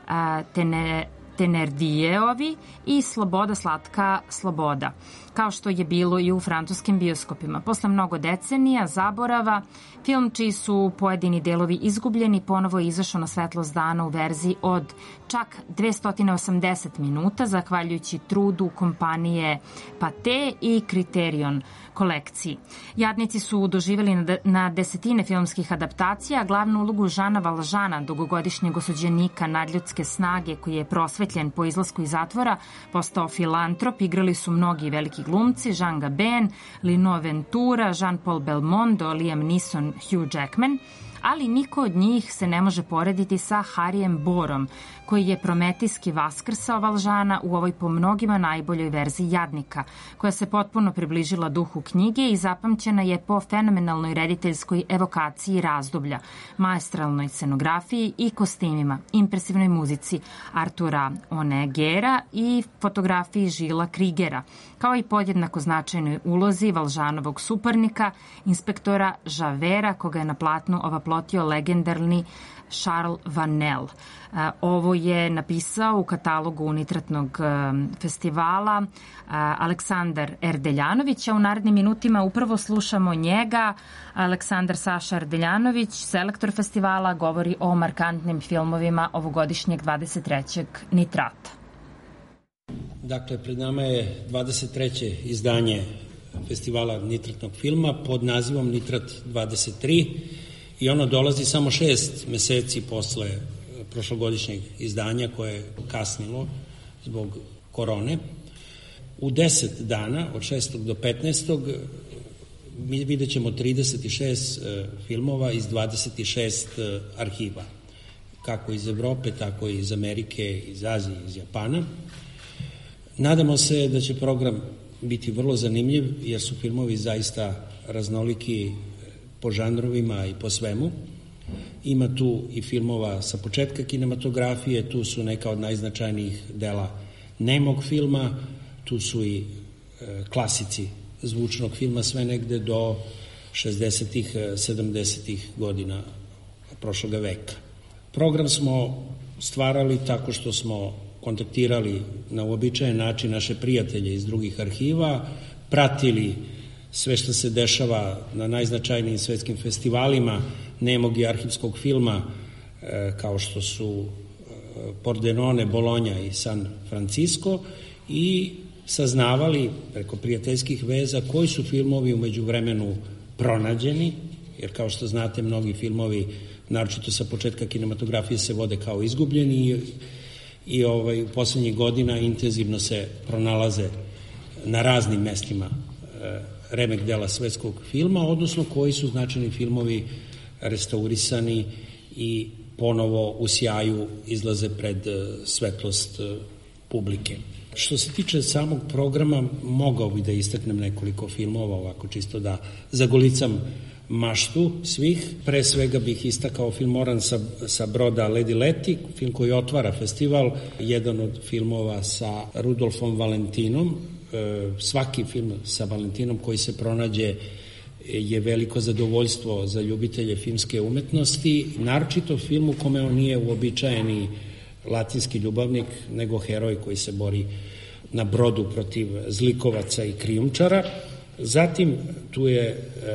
Tene Tenerdijeovi i Sloboda slatka sloboda, kao što je bilo i u francuskim bioskopima. Posle mnogo decenija zaborava, film čiji su pojedini delovi izgubljeni ponovo je izašao na svetlost dana u verziji od čak dvesta osamdeset minuta, zahvaljujući trudu kompanije Pathé i Criterion kolekciji. Jadnici su doživjeli na desetine filmskih adaptacija, a glavnu ulogu Žana Valžana, dugogodišnjeg osuđenika nadljudske snage koji je prosvetljen po izlasku iz zatvora, postao filantrop, igrali su mnogi veliki glumci: Jean Gabin, Lino Ventura, Jean-Paul Belmondo, Liam Neeson, Hugh Jackman, ali niko od njih se ne može porediti sa Harijem Borom, koji je prometijski vaskrsao Valžana u ovoj po mnogima najboljoj verziji Jadnika, koja se potpuno približila duhu knjige i zapamćena je po fenomenalnoj rediteljskoj evokaciji razdoblja, maestralnoj scenografiji i kostimima, impresivnoj muzici Artura Onegera i fotografiji Žila Krigera, kao i podjednako značajnoj ulozi Valžanovog suparnika, inspektora Javera, koga je na platnu ovaplotio legendarni Charles Vanel. Ovo je napisao u katalogu nitratnog festivala Aleksandar Erdeljanović, a u narednim minutima upravo slušamo njega. Aleksandar Saša Erdeljanović, selektor festivala, govori o markantnim filmovima ovogodišnjeg dvadeset trećeg Nitrata.
Dakle, pred nama je dvadeset treće izdanje festivala nitratnog filma pod nazivom Nitrat dvadeset tri i ono dolazi samo šest meseci posle prošlogodišnjeg izdanja koje je kasnilo zbog korone. U deset dana, od šestog do petnaestog mi vidjet ćemo trideset šest filmova iz dvadeset šest arhiva, kako iz Evrope, tako i iz Amerike, iz Azije, iz Japana. Nadamo se da će program biti vrlo zanimljiv, jer su filmovi zaista raznoliki po žanrovima i po svemu. Ima tu i filmova sa početka kinematografije, tu su neka od najznačajnijih dela nemog filma, tu su i e, klasici zvučnog filma, sve negde do šezdesetih, sedamdesetih godina prošloga veka. Program smo stvarali tako što smo kontaktirali na uobičajen način naše prijatelje iz drugih arhiva, pratili sve što se dešava na najznačajnijim svetskim festivalima nemog i arhivskog filma, kao što su Pordenone, Bolonja i San Francisco, i saznavali preko prijateljskih veza koji su filmovi umeđu vremenu pronađeni, jer kao što znate, mnogi filmovi, naročito sa početka kinematografije, se vode kao izgubljeni i, i ovaj, u poslednjih godina intenzivno se pronalaze na raznim mestima e, remek dela svetskog filma, odnosno koji su značajni filmovi restaurisani i ponovo u sjaju izlaze pred svetlost publike. Što se tiče samog programa, mogao bi da istaknem nekoliko filmova, ovako čisto da zagolicam maštu svih. Pre svega bih istakao film Moran sa, sa broda Lady Letty, film koji otvara festival, jedan od filmova sa Rudolfom Valentinom. Svaki film sa Valentinom koji se pronađe je veliko zadovoljstvo za ljubitelje filmske umetnosti, naročito film u kome on nije uobičajeni latinski ljubavnik, nego heroj koji se bori na brodu protiv zlikovaca i krijumčara. Zatim tu je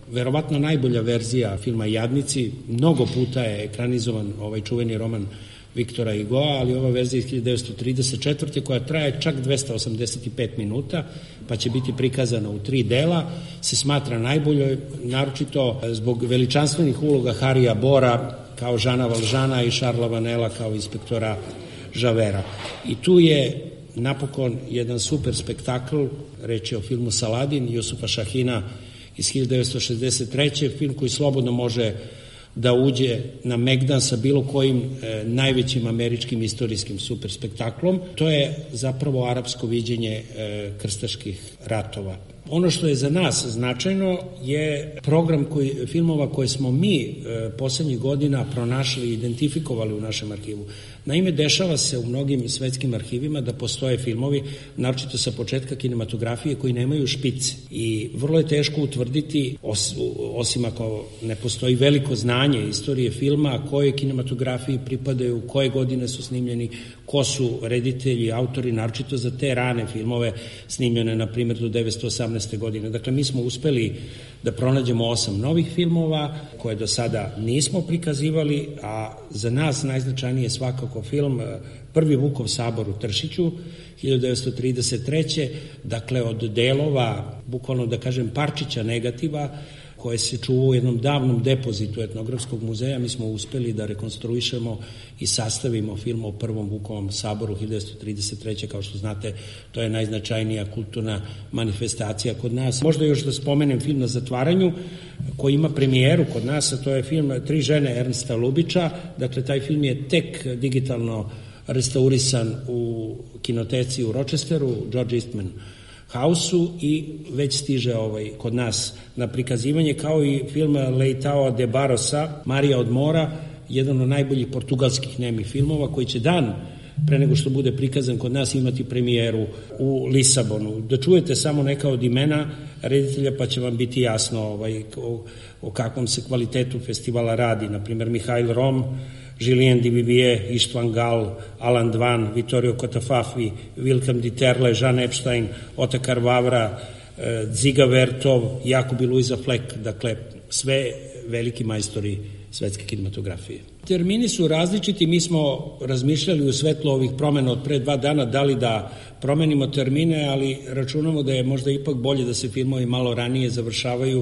verovatno najbolja verzija filma Jadnici. Mnogo puta je ekranizovan ovaj čuveni roman Viktora Hugoa, ali ova verzija iz hiljadu devetsto trideset četvrte koja traje čak dvesta osamdeset pet minuta, pa će biti prikazana u tri dela, se smatra najboljoj, naročito zbog veličanstvenih uloga Harija Bora kao Žana Valžana i Šarla Vanela kao inspektora Žavera. I tu je napokon jedan super spektakl, reč je o filmu Saladin, Jusufa Šahina iz hiljadu devetsto šezdeset treće. film koji slobodno može da uđe na Megdan sa bilo kojim e, najvećim američkim istorijskim super spektaklom. To je zapravo arapsko viđenje e, krstaških ratova. Ono što je za nas značajno je program koji, filmova koje smo mi e, poslednjih godina pronašli i identifikovali u našem arhivu. Naime, dešava se u mnogim svetskim arhivima da postoje filmovi, naročito sa početka kinematografije, koji nemaju špice. I vrlo je teško utvrditi, os, osim ako ne postoji veliko znanje istorije filma, koje kinematografiji pripadaju, koje godine su snimljeni, ko su reditelji, autori, naročito za te rane filmove snimljene, na primjer, do devetsto osamnaeste godine. Dakle, mi smo uspeli da pronađemo osam novih filmova koje do sada nismo prikazivali, a za nas najznačajniji je svakako film Prvi Vukov sabor u Tršiću, hiljadu devetsto trideset treće. Dakle, od delova, bukvalno da kažem parčića negativa, koje se čuva u jednom davnom depozitu Etnografskog muzeja, mi smo uspeli da rekonstruišemo i sastavimo film o Prvom Vukovom saboru hiljadu devetsto trideset treće. Kao što znate, to je najznačajnija kulturna manifestacija kod nas. Možda još da spomenem film Na zatvaranju, koji ima premijeru kod nas, a to je film Tri žene Ernsta Lubića. Dakle, taj film je tek digitalno restaurisan u kinoteci u Rochesteru, George Eastman House-u, i već stiže ovaj kod nas na prikazivanje, kao i film Leitao de Barosa, Marija od mora, jedan od najboljih portugalskih nemih filmova, koji će dan pre nego što bude prikazan kod nas imati premijeru u Lisabonu. Da čujete samo neka od imena reditelja, pa će vam biti jasno ovaj, o, o kakvom se kvalitetu festivala radi. Naprimjer, Mihail Rom, Julien Duvivier, Istvan Gal, Alan Dvan, Vittorio Cotafafi, Wilhelm Dieterle, Jean Epstein, Otakar Vavra, Dziga Vertov, Jakub i Luisa Fleck, dakle sve veliki majstori svetske kinematografije. Termini su različiti, mi smo razmišljali u svetlu ovih promena od pre dva dana da li da promenimo termine, ali računamo da je možda ipak bolje da se filmovi malo ranije završavaju,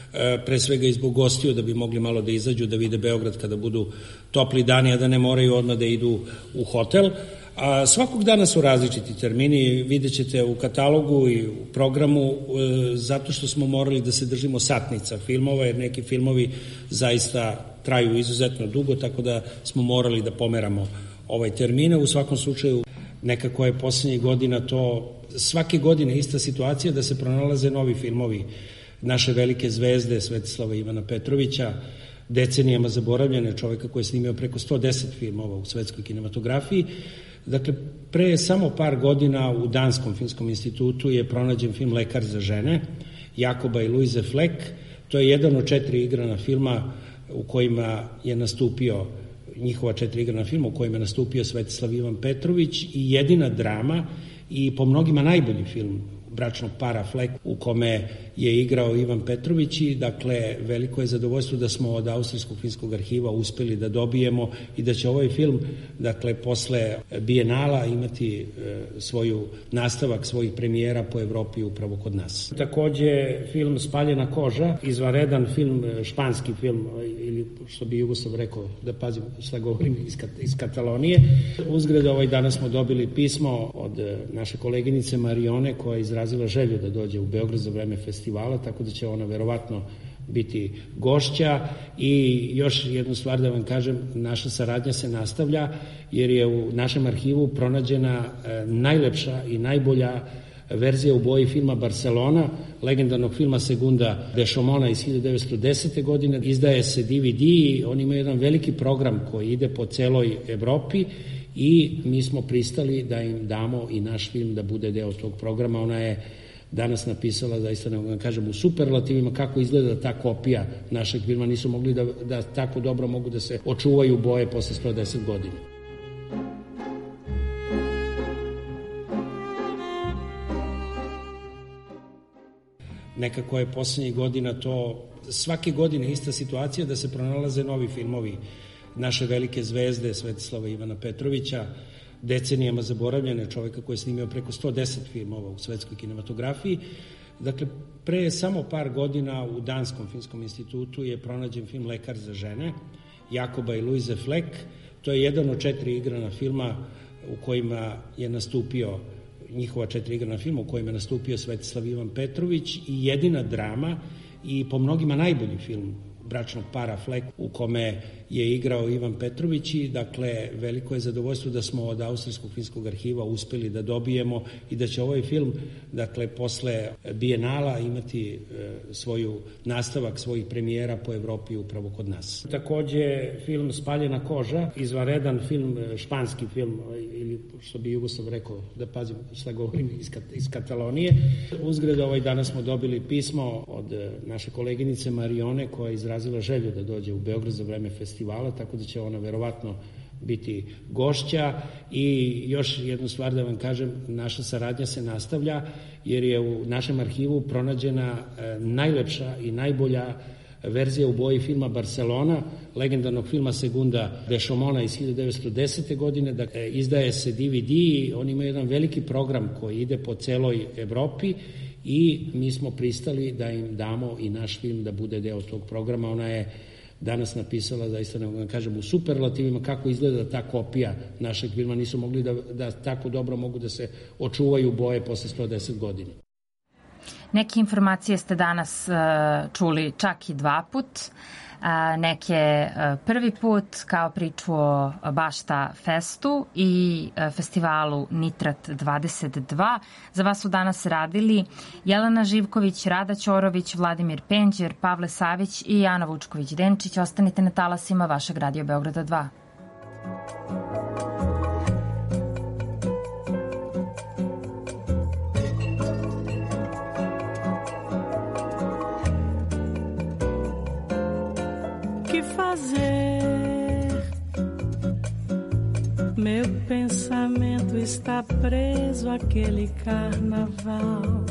pre svega i zbog gostiju, da bi mogli malo da izađu, da vide Beograd kada budu topli dani, a da ne moraju odmah da idu u hotel. A svakog dana su različiti termini, vidjet ćete u katalogu i u programu, zato što smo morali da se držimo satnica filmova, jer neki filmovi zaista traju izuzetno dugo, tako da smo morali da pomeramo ovaj termine. U svakom slučaju, nekako je poslednjih godina to, svake godine ista situacija da se pronalaze novi filmovi naše velike zvezde Svetislava Ivana Petrovića, decenijama zaboravljene, čoveka koji je snimio preko sto deset filmova u svetskoj kinematografiji. Dakle, pre samo par godina u Danskom filmskom institutu je pronađen film Lekar za žene, Jakoba i Luize Fleck. To je jedan od četiri igrana filma u kojima je nastupio, njihova četiri igrana filma u kojima je nastupio Svetislav Ivan Petrović, i jedina drama i po mnogima najbolji film bračnog para Fleck u kome je igrao Ivan Petrović. I dakle, veliko je zadovoljstvo da smo od Austrijskog filmskog arhiva uspeli da dobijemo i da će ovaj film, dakle, posle Bijenala imati e, svoju nastavak svojih premijera po Evropi upravo kod nas. Takođe, film Spaljena koža, izvanredan film, španski film, ili što bi Jugoslav rekao, da pazim šta govorim, iz, iz Katalonije. Uzgred, ovaj danas smo dobili pismo od naše koleginice Marione, koja je izrazila želju da dođe u Beograd za vreme festivala, tako da će ona verovatno biti gošća. I još jednu stvar da vam kažem, naša saradnja se nastavlja, jer je u našem arhivu pronađena e, najlepša i najbolja verzija u boji filma Barcelona, legendarnog filma Segunda de Šomona iz hiljadu devetsto desete. godine. Izdaje se D V D, on ima jedan veliki program koji ide po celoj Evropi i mi smo pristali da im damo i naš film da bude deo tog programa. Ona je danas napisala, zaista ne mogu da kažem u superlativima, kako izgleda ta kopija našeg filma. Nisu mogli da, da tako dobro mogu da se očuvaju boje posle sto deset godina. nekako je poslednjih godina to, svake godine ista situacija da se pronalaze novi filmovi naše velike zvezde Svetislava Ivana Petrovića, decenijama zaboravljene, čoveka koji je snimio preko sto deset filmova u svetskoj kinematografiji. Dakle, pre samo par godina u Danskom filmskom institutu je pronađen film Lekar za žene, Jakoba i Luize Fleck. To je jedan od četiri igrana filma u kojima je nastupio, njihova četiri igrana filma u kojima je nastupio Svetislav Ivan Petrović i jedina drama i po mnogima najbolji film bračnog para Fleck u kome je igrao Ivan Petrović i dakle veliko je zadovoljstvo da smo od Austrijskog filmskog arhiva uspeli da dobijemo i da će ovaj film dakle posle Bijenala imati e, svoju nastavak svojih premijera po Evropi upravo kod nas. Takođe film Spaljena koža, izvanredan film, španski film ili što bi Jugoslav rekao, da pazim šta govorim, iz, iz Katalonije. Uzgred ovaj danas smo dobili pismo od naše koleginice Marione koja je izrazila želju da dođe u Beograd za vreme festivala, tako da će ona verovatno biti gošća. I još jednu stvar da vam kažem, naša saradnja se nastavlja jer je u našem arhivu pronađena e, najlepša i najbolja verzija u boji filma Barcelona, legendarnog filma Segunda de Šomona iz hiljadu devetsto desete. godine. Da, e, izdaje se D V D, on ima jedan veliki program koji ide po celoj Evropi i mi smo pristali da im damo i naš film da bude deo tog programa. Ona je danas napisala, zaista ne mogu da kažem, u superlativima kako izgleda ta kopija našeg filma. Nisu mogli da, da tako dobro mogu da se očuvaju boje posle sto deset godina.
Neke informacije ste danas uh, čuli čak i dva put. Uh, neke uh, prvi put kao priču o Bašta Festu i uh, festivalu Nitrat dvadeset dva. Za vas su danas radili Jelena Živković, Rada Ćorović, Vladimir Penđer, Pavle Savić i Ana Vučković-Denčić. Ostanite na talasima vašeg Radio Beograda dva.
Meu pensamento está preso àquele carnaval.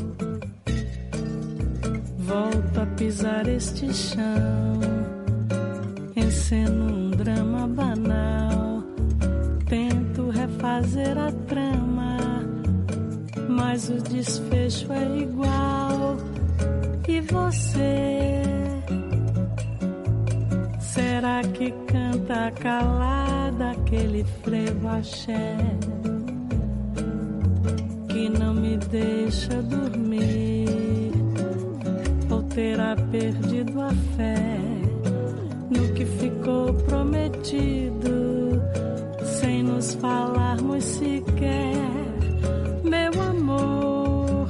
Volto a pisar este chão, enceno um drama banal. Tento refazer a trama, mas o desfecho é igual. E você? Será que canta calada aquele frevo axé que não me deixa dormir? Ou terá perdido a fé no que ficou prometido, sem nos falarmos sequer? Meu amor,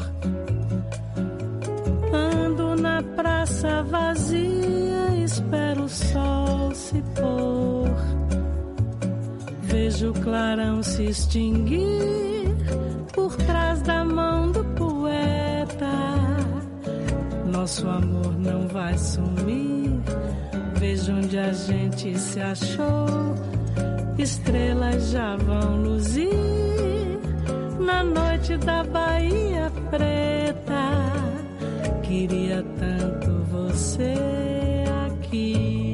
ando na praça vazia, espero o sol se pôr, vejo o clarão se extinguir por trás da mão do poeta. Nosso amor não vai sumir, vejo onde a gente se achou, estrelas já vão luzir na noite da Bahia Preta. Queria tanto você aqui.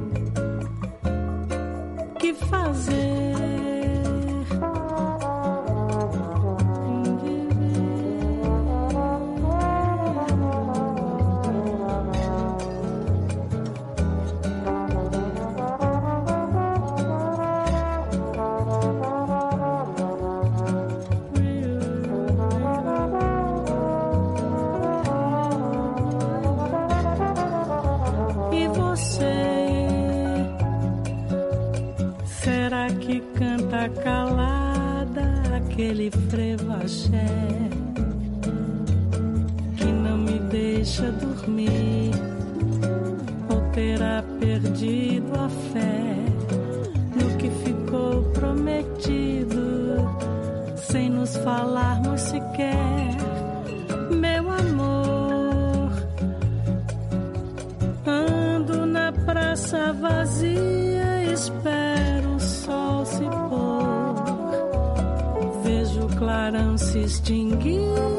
Que fazer? Calada aquele frevo axé que não me deixa dormir, ou terá perdido a fé no que ficou prometido, sem nos falarmos sequer. Meu amor, ando na praça vazia, espero o sol se pôr, vejo o clarão se extinguir